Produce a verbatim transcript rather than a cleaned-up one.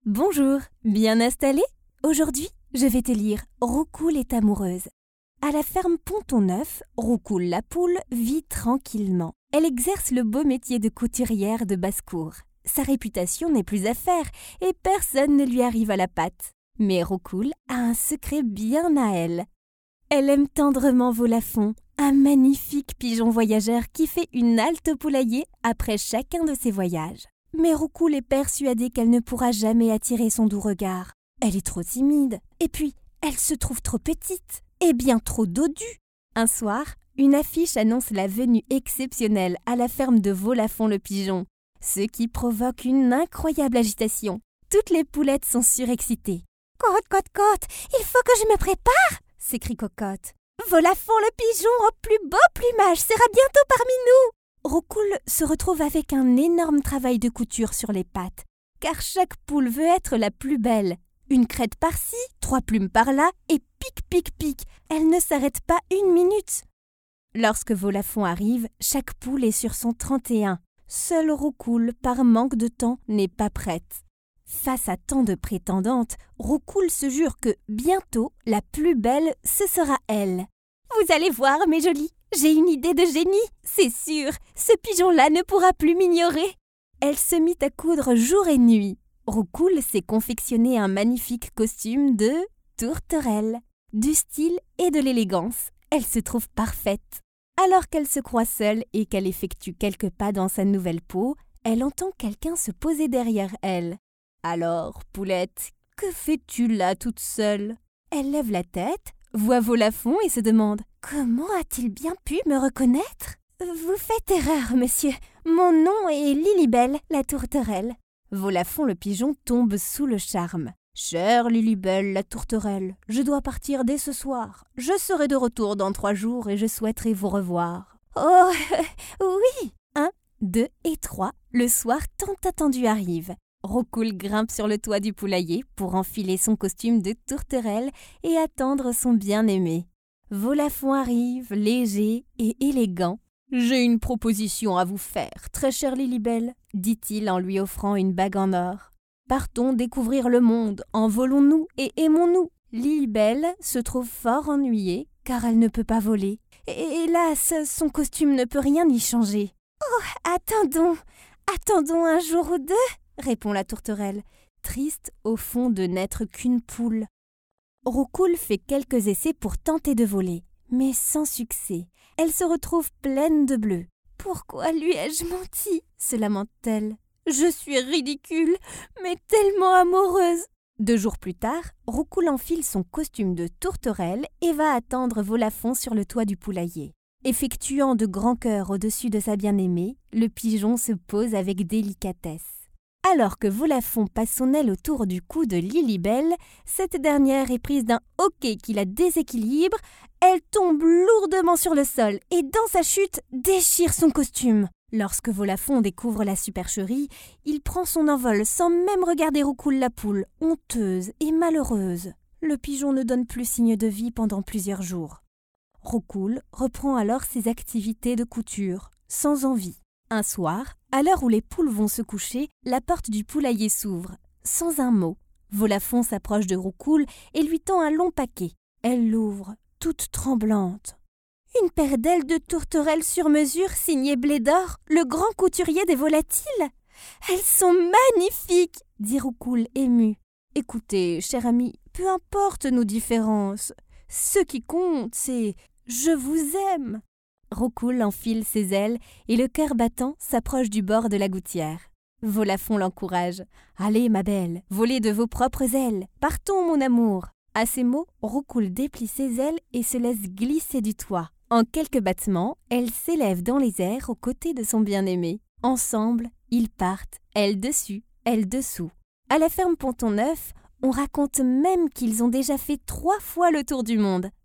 Bonjour, bien installé? Aujourd'hui, je vais te lire Roucoule est amoureuse. À la ferme Pont-au-Neuf, Roucoule la poule vit tranquillement. Elle exerce le beau métier de couturière de basse-cour. Sa réputation n'est plus à faire et personne ne lui arrive à la patte. Mais Roucoule a un secret bien à elle. Elle aime tendrement Volafon, un magnifique pigeon voyageur qui fait une halte au poulailler après chacun de ses voyages. Mais Roucoule est persuadée qu'elle ne pourra jamais attirer son doux regard. Elle est trop timide. Et puis, elle se trouve trop petite et bien trop dodue. Un soir, une affiche annonce la venue exceptionnelle à la ferme de Volafon le pigeon, ce qui provoque une incroyable agitation. Toutes les poulettes sont surexcitées. « Cote, cote, cote, il faut que je me prépare !» s'écrie Cocotte. « Volafon le pigeon au plus beau plumage sera bientôt parmi nous !» Roucoule se retrouve avec un énorme travail de couture sur les pattes, car chaque poule veut être la plus belle. Une crête par-ci, trois plumes par-là, et pic, pic, pic. Elle ne s'arrête pas une minute. Lorsque Volafon arrive, chaque poule est sur son trente et un. Seule Roucoule, par manque de temps, n'est pas prête. Face à tant de prétendantes, Roucoule se jure que, bientôt, la plus belle, ce sera elle. « Vous allez voir, mes jolies, j'ai une idée de génie, c'est sûr, ce pigeon-là ne pourra plus m'ignorer. » Elle se mit à coudre jour et nuit. Roucoule s'est confectionné un magnifique costume de tourterelle. Du style et de l'élégance, elle se trouve parfaite. Alors qu'elle se croit seule et qu'elle effectue quelques pas dans sa nouvelle peau, elle entend quelqu'un se poser derrière elle. « Alors, poulette, que fais-tu là toute seule ?» Elle lève la tête, voit Volafon et se demande « Comment a-t-il bien pu me reconnaître ?»« Vous faites erreur, monsieur. Mon nom est Lilibelle, la tourterelle. » Volafon le pigeon tombe sous le charme. « Chère Lilibelle, la tourterelle, je dois partir dès ce soir. Je serai de retour dans trois jours et je souhaiterais vous revoir. »« Oh, oui !» Un, deux et trois, le soir tant attendu arrive. Roucoule grimpe sur le toit du poulailler pour enfiler son costume de tourterelle et attendre son bien-aimé. Volafon arrive, léger et élégant. « J'ai une proposition à vous faire, très chère Lilibelle, » dit-il en lui offrant une bague en or. « Partons découvrir le monde, envolons-nous et aimons-nous. » Lilibelle se trouve fort ennuyée car elle ne peut pas voler. Et hélas, son costume ne peut rien y changer. « Oh, attendons, attendons un jour ou deux !» répond la tourterelle, triste au fond de n'être qu'une poule. Roucoule fait quelques essais pour tenter de voler, mais sans succès. Elle se retrouve pleine de bleu. « Pourquoi lui ai-je menti ?» se lamente-t-elle. « Je suis ridicule, mais tellement amoureuse !» Deux jours plus tard, Roucoule enfile son costume de tourterelle et va attendre Volafon sur le toit du poulailler. Effectuant de grands cœurs au-dessus de sa bien-aimée, le pigeon se pose avec délicatesse. Alors que Volafon passe son aile autour du cou de Lilibelle, cette dernière est prise d'un hoquet qui la déséquilibre. Elle tombe lourdement sur le sol et dans sa chute déchire son costume. Lorsque Volafon découvre la supercherie, il prend son envol sans même regarder Roucoule la poule, honteuse et malheureuse. Le pigeon ne donne plus signe de vie pendant plusieurs jours. Roucoule reprend alors ses activités de couture, sans envie. Un soir, à l'heure où les poules vont se coucher, la porte du poulailler s'ouvre. Sans un mot, Volafon s'approche de Roucoule et lui tend un long paquet. Elle l'ouvre, toute tremblante. « Une paire d'ailes de tourterelle sur mesure signée Blédor, le grand couturier des volatiles. Elles sont magnifiques !» dit Roucoule émue. « Écoutez, cher ami, peu importe nos différences. Ce qui compte, c'est « je vous aime !» Roucoule enfile ses ailes et le cœur battant s'approche du bord de la gouttière. Volafon l'encourage. « Allez, ma belle, volez de vos propres ailes. Partons, mon amour !» À ces mots, Roucoule déplie ses ailes et se laisse glisser du toit. En quelques battements, elle s'élève dans les airs aux côtés de son bien-aimé. Ensemble, ils partent, elle dessus, elle dessous. À la ferme Pont-au-Neuf, on raconte même qu'ils ont déjà fait trois fois le tour du monde.